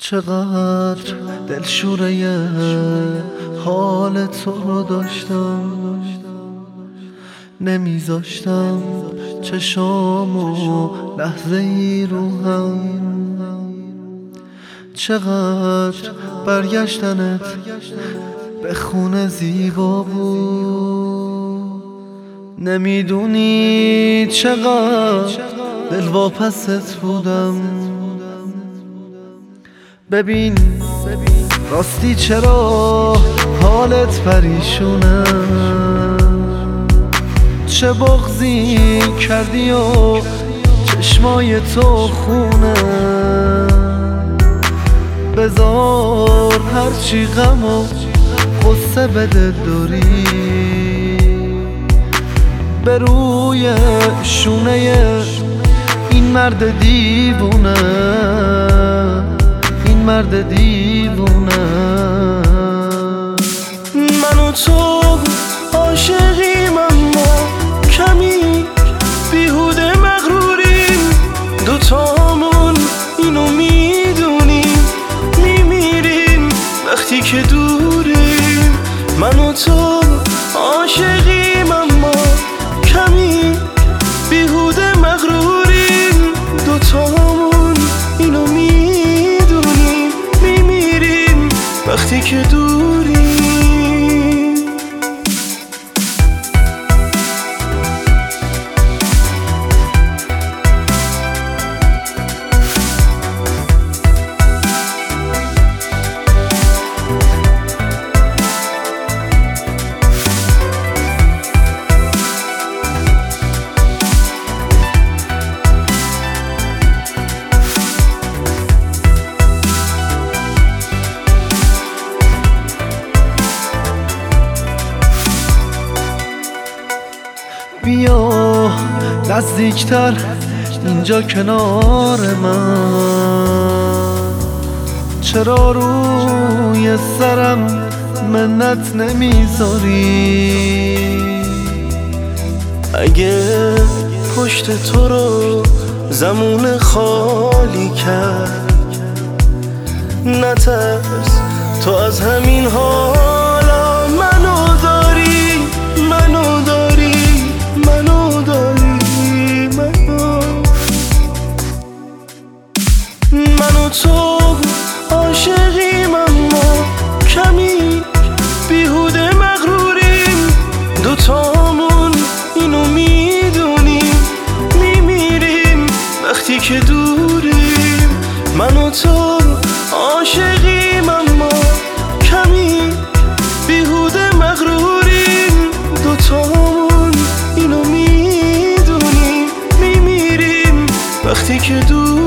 چقدر دلشوره حال تو رو داشتم، نمیذاشتم چشامو لحظه ای رو هم. چقدر برگشتنت به خونه زیبا بود، نمیدونی چقدر دلواپست بودم. ببین راستی چرا حالت پریشونه، چه بغضی کردی و چشمای تو خونه. بذار هرچی غم و غصه به دل داری به روی شونه این مرد دیوونه، این مرد دیوونه. من و تو عاشقیم اما کمی بیهوده مغروریم، دوتامون اینو میدونیم، میمیریم وقتی که دوریم. من و تو عاشقیم اما کمی بیهوده مغروریم، دوتامون اینو میدونیم، میمیریم وقتی که دوریم. بیا نزدیکتر اینجا کنار من، چرا روی سرم منت نمیذاری؟ اگه پشت تو رو زمون خالی کرد، نترس تو از همین حالا منو داری، منو داری، منو داری، من و تو عاشقیم اما کمی بیهوده مغروریم، دوتامون اینو میدونیم، میمیریم وقتی که دوریم. من و تو عاشقیم اما کمی بیهوده مغروریم، دوتامون اینو میدونیم، میمیریم وقتی که دوریم.